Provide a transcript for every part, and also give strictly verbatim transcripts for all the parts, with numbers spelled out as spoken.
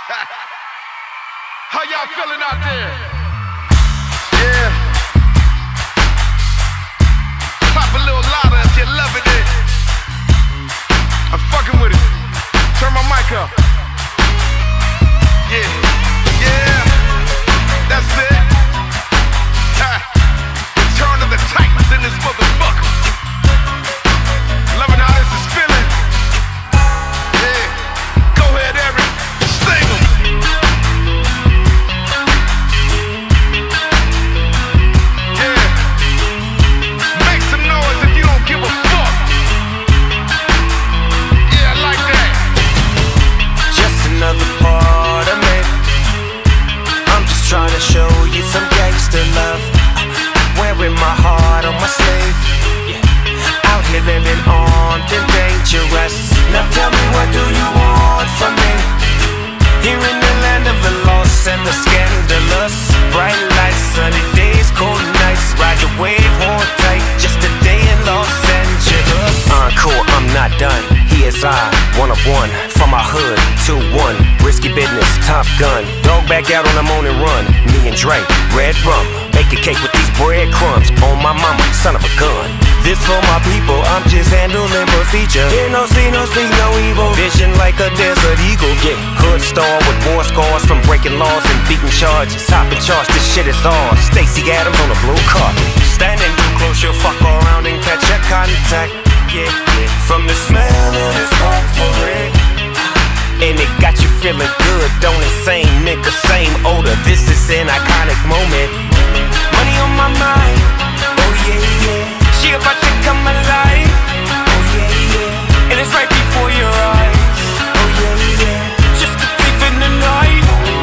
How y'all feeling out there? Yeah. Pop a little louder if you're loving it. I'm fucking with it. Turn my mic up. Yeah. Yeah. That's it. Ha. Return of the Titans in this motherfucker. Loving how this is feeling. Yeah. Go ahead, Eric. Sing 'em. Yeah. Make some noise if you don't give a fuck. Yeah, I like that. Just another part of me. I'm just trying to show you some gangster love. Wearing my heart on my sleeve. Yeah. Out here living armed and dangerous. Now tell me, what do you want from me? Here in the land of the lost and the scandalous. Bright lights, sunny days, cold nights. Ride your wave, hold tight. Just a day in Los Angeles. Encore, I'm not done. Here's I, one of one. From my hood, two one. Risky business, Top Gun. Dog back out on the morning run. Me and Dre, red rum. Bake a cake with these breadcrumbs. On my mama, son of a gun. This for my people, I'm just handling procedure. Hear no, see no, speak no evil. Vision like a desert eagle. Yeah, hood star with war scars from breaking laws and beating charges. Topping charge, this shit is ours. Stacey Adams on a blue carpet. Standing too close, you'll fuck around and catch a contact. Yeah, yeah. From the smell of this potpourri. And it got you feeling good, don't it? Same nigga, same odor. This is an iconic moment. Money on my mind. Oh yeah, yeah. She about to come alive. Oh yeah, yeah. And it's right before your eyes. Oh yeah, yeah. Just a thief in the night.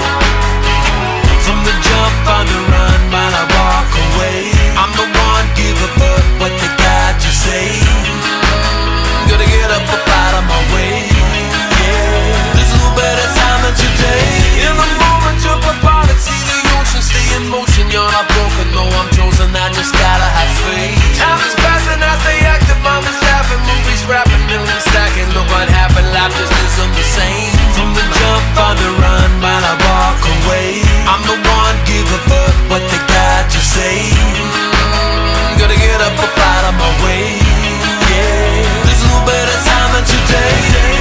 From the jump on the run while I walk away. I'm the one, give a fuck what they got to say. Gotta get up, up out of my way. Yeah, there's a little better time than today. In the moment, jump up out and see the ocean, stay in motion. You're not broken, no, I'm chosen. I just gotta have faith. Time is passing, I stay active. I'm just laughing, movies, rapping, millions stacking. Look what happened, life just isn't the same. From the jump on the run while I walk away. I'm the one, give a fuck what they got to say. Gotta get up, up out of my way. Yeah, there's a little better time than today.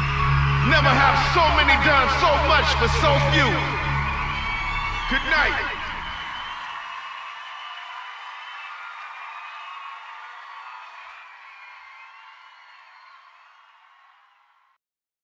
Never have so many done so much for so few. Good night.